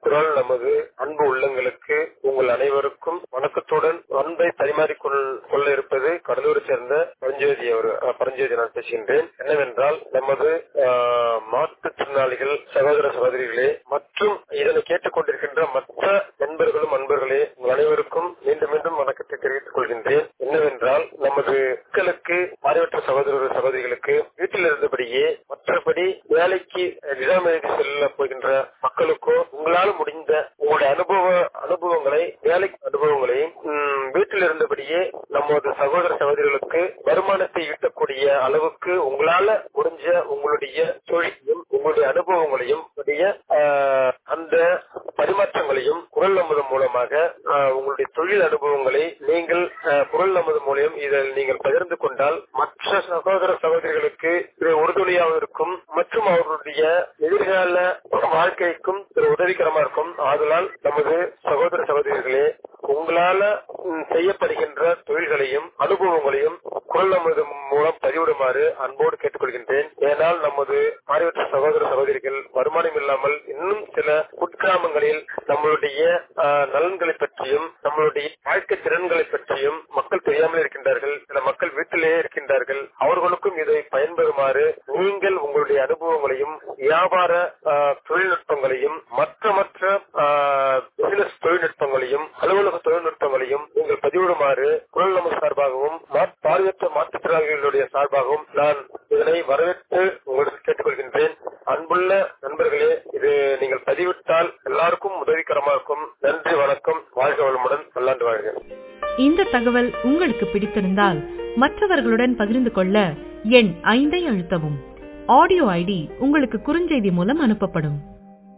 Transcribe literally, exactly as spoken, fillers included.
குரல் நமது அன்பு உள்ளங்களுக்கு உங்கள் அனைவருக்கும் வணக்கத்துடன் அன்பை பரிமாறிக்கொள் கொள்ள இருப்பது கடலூரை சேர்ந்த பரஞ்சோதி அவர் பரஞ்சோதி நான் பேசுகின்றேன். என்னவென்றால் நமது மாற்றுத்திறனாளிகள் சகோதர சகோதரிகளே மற்றும் இதனை கேட்டுக் கொண்டிருக்கின்ற மற்ற நண்பர்களும் அன்பர்களே உங்கள் அனைவருக்கும் மீண்டும் மீண்டும் வணக்கத்தை தெரிவித்துக் கொள்கின்றேன். என்னவென்றால் நமது மக்களுக்கு பார்வையற்ற சகோதர சகோதரிகளுக்கு வீட்டில் இருந்தபடியே மற்றபடி வேலைக்கு எக்ஸாம் எழுதி செல்ல போகின்ற மக்களுக்கோ உங்களால் முடிந்த உங்களுடைய அனுபவ அனுபவங்களை வேலை அனுபவங்களையும் வீட்டில் இருந்தபடியே நமது சகோதர சகோதரிகளுக்கு வருமானத்தை ஈட்டக்கூடிய அளவுக்கு உங்களால முடிஞ்ச உங்களுடைய தொழிலையும் உங்களுடைய அனுபவங்களையும் அந்த பரிமாற்றங்களையும் குரல் அமுதம் மூலமாக உங்களுடைய தொழில் அனுபவங்களை நீங்கள் குரல் அமுதம் மூலம் இதில் நீங்கள் பகிர்ந்து கொண்டால் மற்ற சகோதர சகோதரிகளுக்கு இது உறுதுணையாக இருக்கும் மற்றும் அவர்களுடைய எதிர்கால வாழ்க்கைக்கும் உதவிகரமா இருக்கும். ஆதலால் நமது சகோதர சகோதரிகளே உங்களால செய்யப்படுகின்ற தொழில்களையும் அனுபவங்களையும் குரல் அமுதம் மூலம் பதிவிடுமாறு அன்போடு கேட்டுக்கொள்கின்றேன். ஏனால் நமது பார்வையற்ற சகோதர சகோதரிகள் வருமானம் இல்லாமல் இன்னும் சில குக்கிராமங்களில் நம்மளுடைய நலன்களை பற்றியும் நம்மளுடைய வாழ்க்கை திறன்களை பற்றியும் மக்கள் தெரியாமல் இருக்கின்றார்கள். சில மக்கள் வீட்டிலேயே இருக்கின்றார்கள். அவர்களுக்கும் இதை பயன்பெறுமாறு நீங்கள் உங்களுடைய அனுபவங்களையும் வியாபார தொழில்நுட்பங்களையும் மற்ற மற்ற பிசினஸ் தொழில்நுட்பங்களையும் அலுவலக தொழில்நுட்பங்களையும் நீங்கள் பதிவிடுமாறு குரல் நமது சார்பாகவும் பார்வையற்ற மாற்றுத்திறனாளிகளுடைய சார்பாகவும் நான் இதனை வரவேற்று உங்களுக்கு கேட்டுக்கொள்கின்றேன். அன்புள்ள நண்பர்களே, இது நீங்கள் பதிவிட்டால் எல்லாருக்கும் உதவிகரமா இருக்கும். நன்றி, வணக்கம், வாழ்க வளமுடன், பல்லாண்டு வாழ்க. இந்த தகவல் உங்களுக்கு பிடித்திருந்தால் மற்றவர்களுடன் பகிர்ந்து கொள்ள எண் ஐந்தை அழுத்தவும். ஆடியோ ஐடி உங்களுக்கு குறுஞ்செய்தி மூலம் அனுப்பப்படும்.